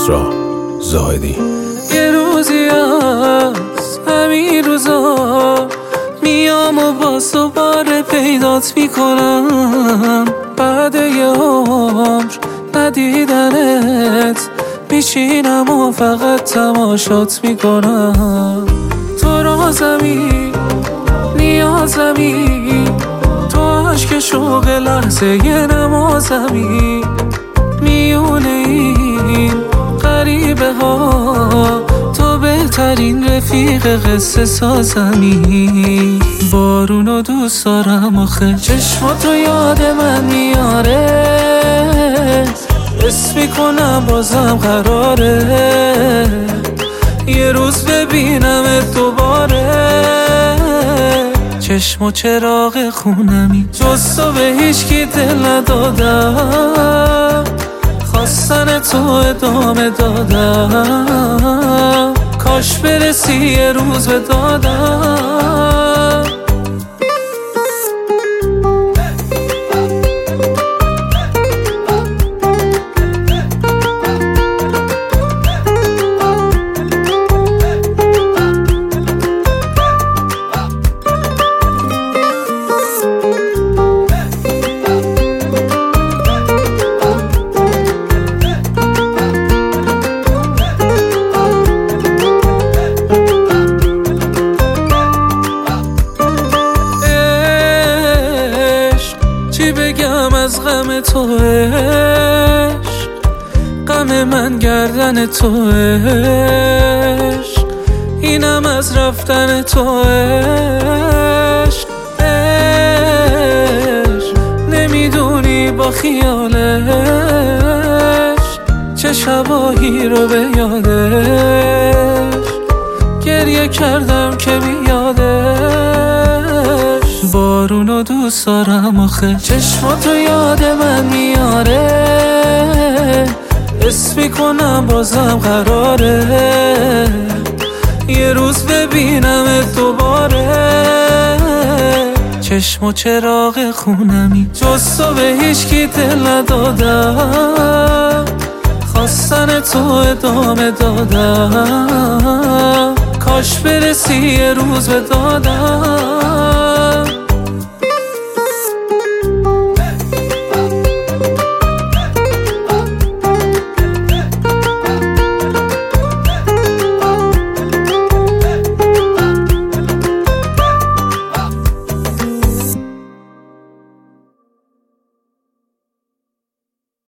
کسری زاهدی. یه روزی از همین روزا میام و باز دوباره پیدات میکنم. بعد یه عمر ندیدنت میشینم و فقط تماشات میکنم. تو رازمی نیازمی، تو عشق شوق لحظه یه نمازمی. میونه این غریبه ها تو بهترین رفیق قصه سازمی. بارونو دوست دارم آخه چشمات رو یاد من میاره. حس میکنم بازم قراره یه روز ببینمت دوباره. چشم و چراغ خونمی، جز تو به هیچکی دل ندادم. خواستن تو ادامه دادم، کاش برسی یه روز به دادم. چی بگم از غم تو عشق، غم من گردن تو عشق، اینم از رفتن تو عشق. نمیدونی با خیالش چه شبایی رو به یادش گریه کردم که بیادش. بارونو دوست دارم آخه چشمات رو یاد من میاره. حس میکنم بازم قراره یه روز ببینمت دوباره. چشم و چراغ خونمی، جز تو به هیچکی دل ندادم. خواستن تو ادامه دادم، کاش برسی یه روز به دادم.